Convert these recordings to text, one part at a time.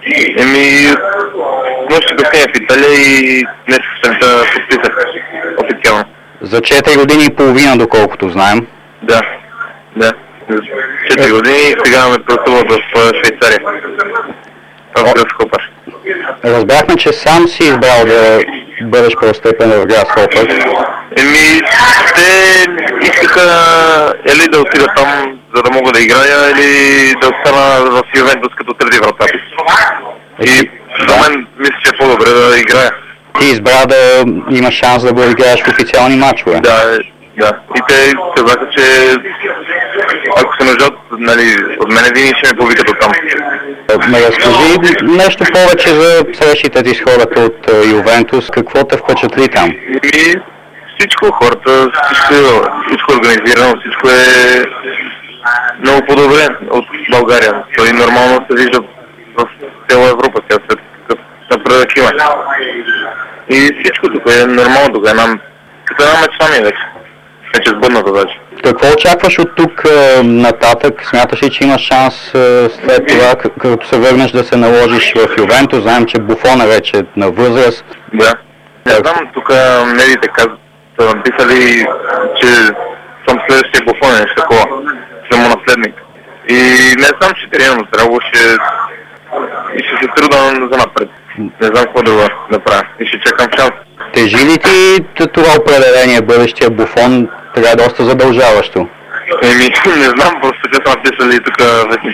Еми, нощи бях в Италия и днес сутринта подписах официално. За 4 години и половина, доколкото знаем. Да. 4 години, сега ме пръстуват в Швейцария. В Грасхопър. Разбрахме, че сам си избрал да бъдеш първостепен в Грасхопър. Еми, те искаха или да отида там, за да мога да играя, или да остана в Ювентус като трети вратар. И за мен мисля, че е по-добре да играя. Ти избра да имаш шанс да играеш в официални матчове. Да. И те казаха, че ако се нуждат, нали, от мен винаги ще ме повикат от там. Разкажи нещо повече за срещите ти с хората от Ювентус. Какво те впечатли там? Всичко, хората, всичко е организирано, всичко е много по-добре от България. Той нормално се вижда в цяла Европа, сега след какъв напредък има. И всичко тук е нормално, тук е една мечта ми вече. Вече сбъдната даже. Какво очакваш от тук нататък? Смяташ ли, че имаш шанс след това, като се върнеш, да се наложиш в Ювентус? Знаем, че Буфон е вече на възраст. Да. Не знам, тук медиите казват, са написали, че съм следващия Буфон, нещо такова. Съм му наследник. И не знам, че тренирам здраво, и ще се труда за напред. Не знам какво да направя и ще чакам шанс. Тежи ли ти това определение, бъдещия Буфон, така доста задължаващо? Еми, не знам, просто че са написали тук вестници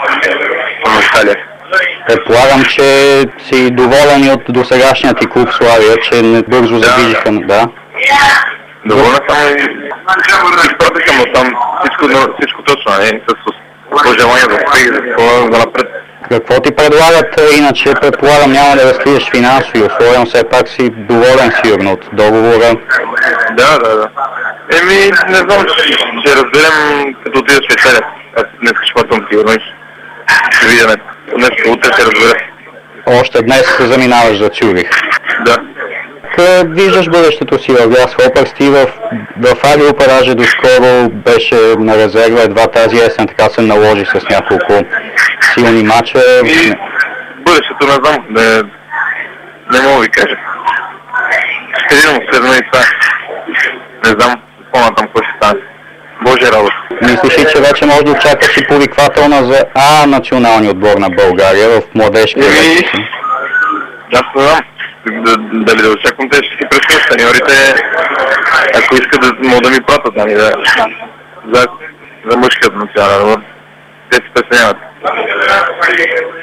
в Италия. Предполагам, че си доволен от досегашния ти клуб Славия, че не бързо задвижиха, да? Доволен съм и изпратиха му там всичко точно, с пожелания за успех, за напред. Какво ти предлагат, иначе предполагам няма да разкриеш финансови условия, но все пак си доволен сигурно от договора? Да. Еми, не знам, ще разберем като отида в Швейцария. Аз днес шпатвам сигурно и ще видим. Днес утре ще разбера. Още днес заминаваш за Цюрих. Да. Как виждаш бъдещето си в Грасхопър? Ти в авиопараже доскоро беше на резерва, едва тази есен така се наложи с няколко силни мача. Бъдещето не знам, не мога ви кажа. Ще видим следно и това. Не знам по-натам какво ще стане. Боже работа. Мислиш ли, че вече може да очакваш и повиквателна за националния отбор на България в младежки вече? Аз не знам. Дали да очаквам, те ще си пресвят сеньорите, ако искат могат да ми пратят, нали, за мъжкият национален отбор. Те си пресеняват.